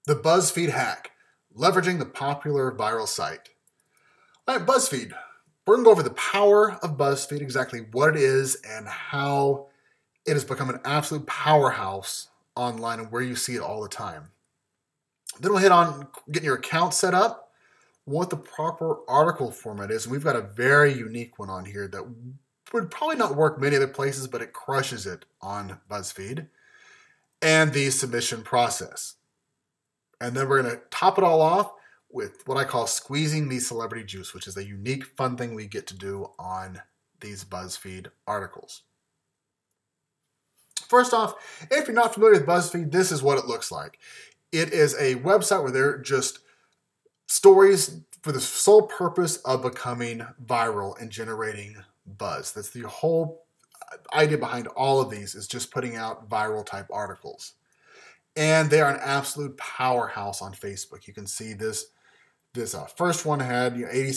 The BuzzFeed hack, leveraging the popular viral site. All right, BuzzFeed. We're going to go over the power of BuzzFeed, exactly what it is, and how it has become an absolute powerhouse online and where you see it all the time. Then we'll hit on getting your account set up, what the proper article format is. And we've got a very unique one on here that would probably not work many other places, but it crushes it on BuzzFeed. And the submission process. And then we're going to top it all off with what I call squeezing the celebrity juice, which is a unique, fun thing we get to do on these BuzzFeed articles. First off, if you're not familiar with BuzzFeed, this is what it looks like. It is a website where they're just stories for the sole purpose of becoming viral and generating buzz. That's the whole idea behind all of these, is just putting out viral type articles. And they are an absolute powerhouse on Facebook. You can see this first one had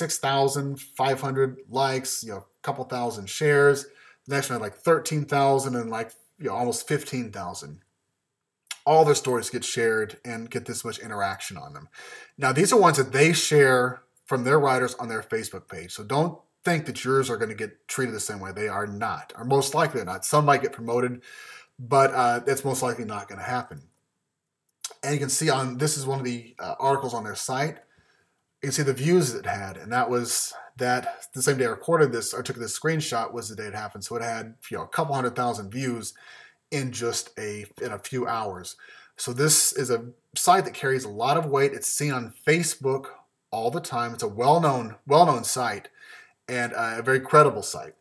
86,500 likes, a couple thousand shares. The next one had like 13,000 and almost 15,000. All their stories get shared and get this much interaction on them. Now, these are ones that they share from their writers on their Facebook page. So don't think that yours are going to get treated the same way. They are not, or most likely not. Some might get promoted, but that's most likely not going to happen. And you can see this is one of the articles on their site. You can see the views it had, and that was the same day I recorded this or took this screenshot was the day it happened. So it had a couple 100,000 views in just in a few hours. So this is a site that carries a lot of weight. It's seen on Facebook all the time. It's a well-known site and a very credible site.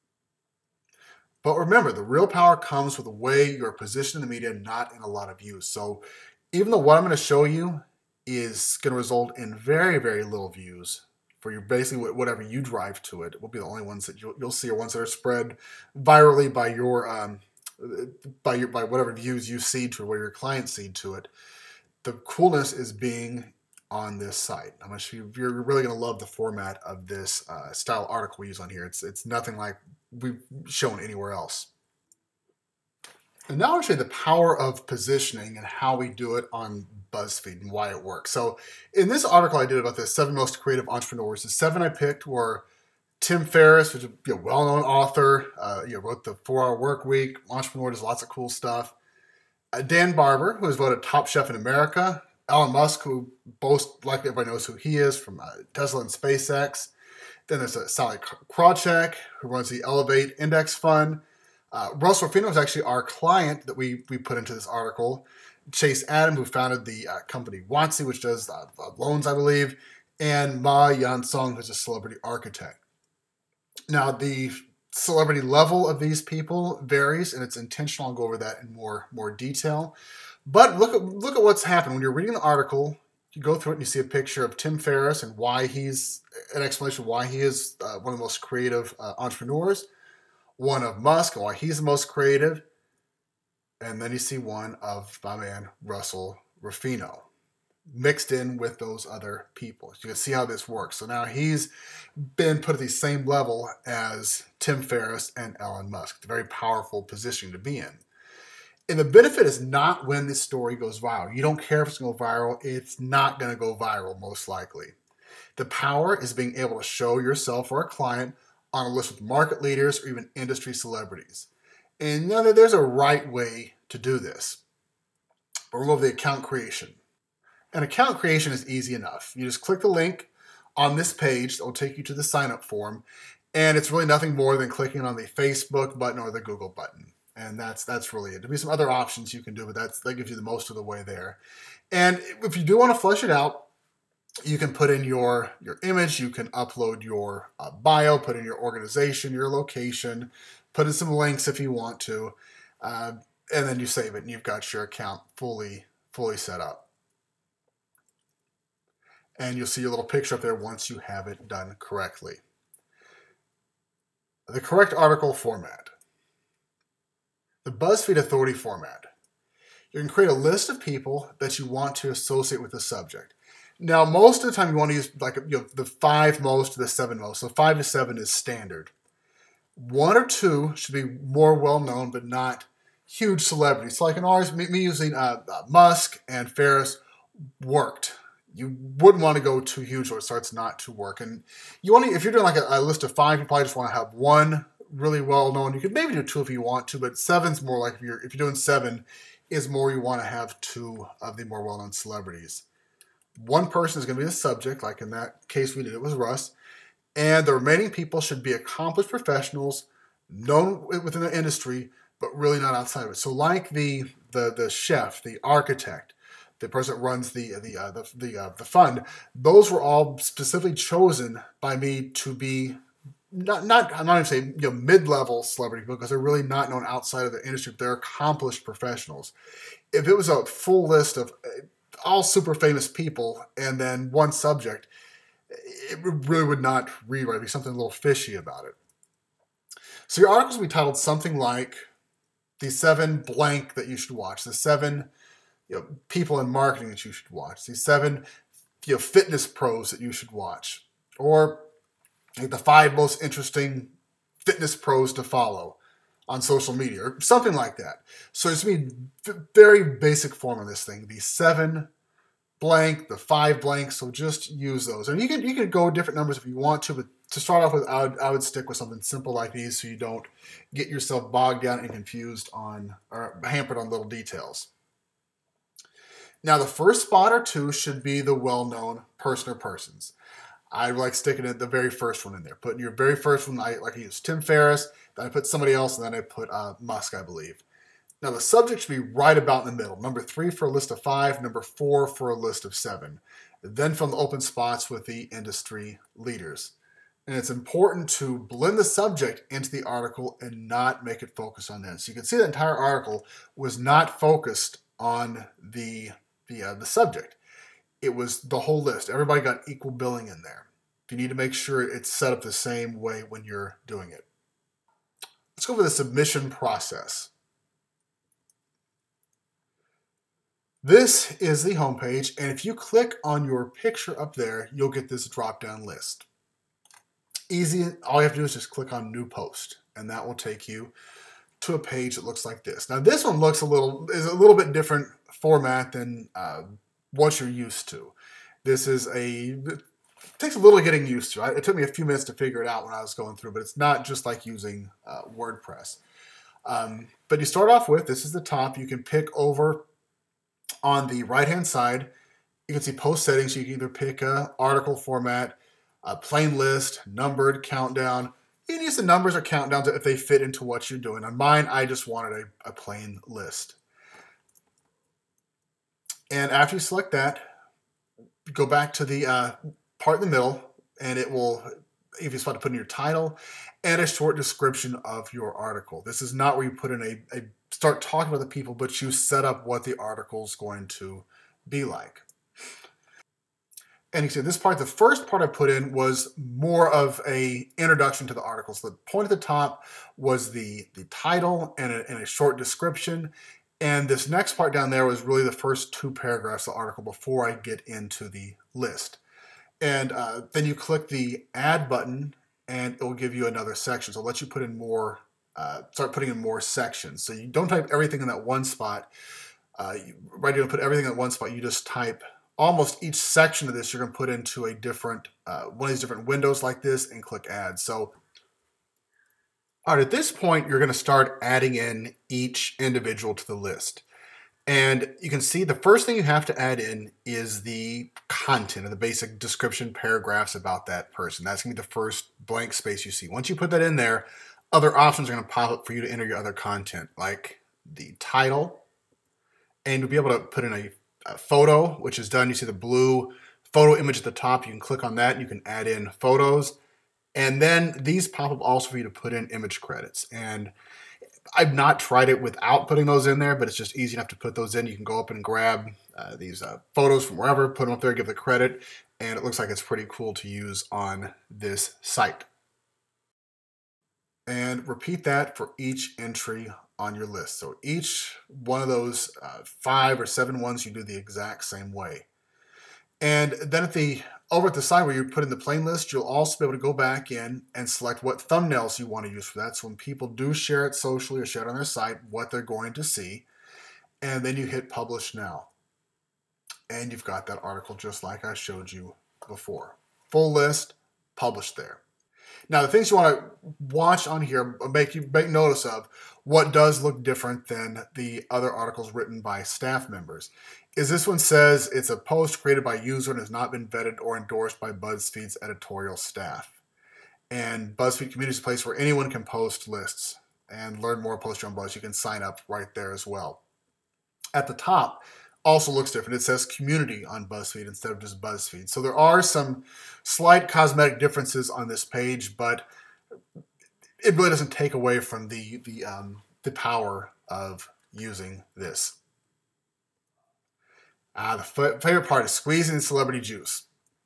But remember, the real power comes with the way you're positioned in the media, not in a lot of views. So even though what I'm going to show you is going to result in very, very little views for your basically whatever you drive to it, will be the only ones that you'll see are ones that are spread virally by your by whatever views you seed to it, where your clients seed to it. The coolness is being on this site. You're really going to love the format of this style article we use on here. It's nothing like we've shown anywhere else. And now I'll show you the power of positioning and how we do it on BuzzFeed and why it works. So in this article I did about the 7 most creative entrepreneurs, the 7 I picked were Tim Ferriss, which is a well-known author, wrote the 4-Hour Workweek, entrepreneur, does lots of cool stuff. Dan Barber, who was voted top chef in America. Elon Musk, who most likely everybody knows who he is from Tesla and SpaceX. Then there's Sally Krawcheck, who runs the Elevate Index Fund. Russell Ruffino is actually our client that we put into this article. Chase Adam, who founded the company Watsy, which does loans, I believe. And Ma Yansong, who's a celebrity architect. Now, the celebrity level of these people varies, and it's intentional. I'll go over that in more detail. But look at what's happened. When you're reading the article, you go through it and you see a picture of Tim Ferriss and why he's an explanation of why he is one of the most creative entrepreneurs. One of Musk and why he's the most creative. And then you see one of my man, Russell Ruffino, mixed in with those other people. You can see how this works. So now he's been put at the same level as Tim Ferriss and Elon Musk. It's a very powerful position to be in. And the benefit is not when this story goes viral. You don't care if it's going to go viral. It's not going to go viral, most likely. The power is being able to show yourself or a client on a list with market leaders or even industry celebrities. And there's a right way to do this. But we'll go over the account creation. And account creation is easy enough. You just click the link on this page that will take you to the sign-up form. And it's really nothing more than clicking on the Facebook button or the Google button. And that's really it. There'll be some other options you can do, but that gives you the most of the way there. And if you do want to flesh it out, you can put in your image, you can upload your bio, put in your organization, your location, put in some links if you want to, and then you save it and you've got your account fully set up. And you'll see your little picture up there once you have it done correctly. The correct article format. The BuzzFeed Authority format. You can create a list of people that you want to associate with the subject. Now, most of the time you want to use the 5 most to the 7 most. So 5 to 7 is standard. 1 or 2 should be more well-known, but not huge celebrities. So like in ours, me using Musk and Ferriss, worked. You wouldn't want to go too huge or it starts not to work. And you only, if you're doing like a list of 5, you probably just want to have one really well known. You could maybe do 2 if you want to, but 7's more like if you're doing 7 is more you want to have 2 of the more well known celebrities. One person is going to be the subject, like in that case we did, it was Russ. And the remaining people should be accomplished professionals, known within the industry, but really not outside of it. So, like the chef, the architect, the person that runs the fund, those were all specifically chosen by me to be not I'm not even saying mid-level celebrity because they're really not known outside of the industry. But they're accomplished professionals. If it was a full list of all super famous people and then one subject, it really would not read right. It'd be something a little fishy about it. So your articles will be titled something like the 7 blank that you should watch, the 7 people in marketing that you should watch, the 7 fitness pros that you should watch, or like the 5 most interesting fitness pros to follow on social media, or something like that. So it's going to be very basic form of this thing, the 7 blank, the 5 blank, so just use those. And you can go different numbers if you want to, but to start off with, I would stick with something simple like these so you don't get yourself bogged down and confused on or hampered on little details. Now, the first spot or 2 should be the well-known person or persons. I like sticking the very first one in there. Putting your very first one, I use Tim Ferriss, then I put somebody else, and then I put Musk, I believe. Now, the subject should be right about in the middle. Number 3 for a list of 5, number 4 for a list of 7. Then from the open spots with the industry leaders. And it's important to blend the subject into the article and not make it focus on that. So you can see the entire article was not focused on the subject. It was the whole list. Everybody got equal billing in there. You need to make sure it's set up the same way when you're doing it. Let's go over the submission process. This is the homepage, and if you click on your picture up there, you'll get this drop-down list. Easy, all you have to do is just click on New Post, and that will take you to a page that looks like this. Now, this one is a little bit different format than what you're used to. This is it takes a little getting used to. It took me a few minutes to figure it out when I was going through, but it's not just like using WordPress. But you start off with, this is the top. You can pick over on the right-hand side. You can see post settings. You can either pick a article format, a plain list, numbered, countdown. You can use the numbers or countdowns if they fit into what you're doing. On mine, I just wanted a plain list. And after you select that, go back to the part in the middle, and it will, if you spot to put in your title and a short description of your article. This is not where you put in start talking about the people, but you set up what the article is going to be like. And you see this part, the first part I put in was more of a introduction to the article. So the point at the top was the title and a short description. And this next part down there was really the first 2 paragraphs of the article before I get into the list. And then you click the add button and it will give you another section. So it'll let you put in more, start putting in more sections. So you don't type everything in that one spot. You're going to put everything in one spot. You just type almost each section of this. You're going to put into a different, one of these different windows like this and click add. So all right, at this point, you're going to start adding in each individual to the list. And you can see the first thing you have to add in is the content and the basic description paragraphs about that person. That's going to be the first blank space you see. Once you put that in there, other options are going to pop up for you to enter your other content, like the title. And you'll be able to put in a photo, which is done. You see the blue photo image at the top. You can click on that. And you can add in photos. And then these pop up also for you to put in image credits. And I've not tried it without putting those in there, but it's just easy enough to put those in. You can go up and grab these photos from wherever, put them up there, give the credit, and it looks like it's pretty cool to use on this site. And repeat that for each entry on your list. So each one of those 5 or 7 ones, you do the exact same way. And then over at the side where you put in the plain list, you'll also be able to go back in and select what thumbnails you want to use for that. So when people do share it socially or share it on their site, what they're going to see. And then you hit publish now. and you've got that article just like I showed you before. Full list, published there. Now, the things you want to watch on here, make notice of what does look different than the other articles written by staff members. Is this one says it's a post created by user and has not been vetted or endorsed by BuzzFeed's editorial staff. And BuzzFeed Community is a place where anyone can post lists and learn more, post your own buzz. You can sign up right there as well. At the top, also looks different. It says community on BuzzFeed instead of just BuzzFeed. So there are some slight cosmetic differences on this page, but it really doesn't take away from the power of using this. The favorite part is squeezing the celebrity juice.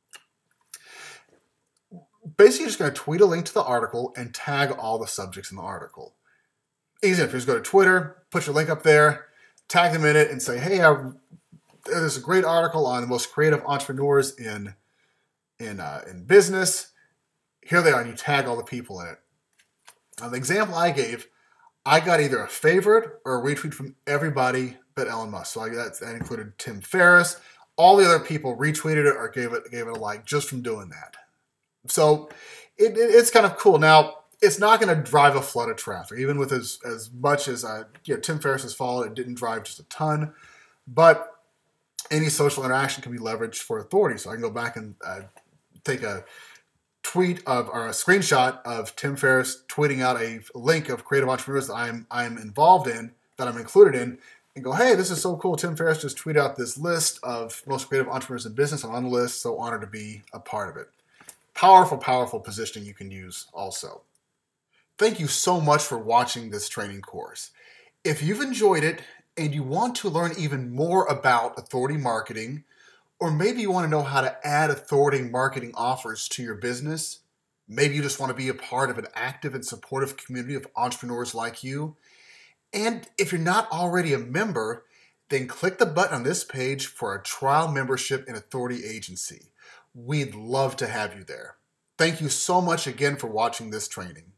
Basically, you're just going to tweet a link to the article and tag all the subjects in the article. Easy enough. You just go to Twitter, put your link up there, tag them in it, and say, hey, there's a great article on the most creative entrepreneurs in business. Here they are, and you tag all the people in it. Now, the example I gave, I got either a favorite or a retweet from everybody but Elon Musk. So that included Tim Ferriss. All the other people retweeted it or gave it a like just from doing that. So it's kind of cool. Now, it's not going to drive a flood of traffic, even with as much as Tim Ferriss has followed. It didn't drive just a ton, but any social interaction can be leveraged for authority. So I can go back and take a tweet or a screenshot of Tim Ferriss tweeting out a link of creative entrepreneurs that I'm involved in, that I'm included in, and go, hey, this is so cool. Tim Ferriss just tweeted out this list of most creative entrepreneurs in business. I'm on the list, so honored to be a part of it. Powerful, powerful positioning you can use also. Thank you so much for watching this training course. If you've enjoyed it and you want to learn even more about authority marketing, or maybe you want to know how to add authority marketing offers to your business, maybe you just want to be a part of an active and supportive community of entrepreneurs like you, and if you're not already a member, then click the button on this page for a trial membership in Authority Agency. We'd love to have you there. Thank you so much again for watching this training.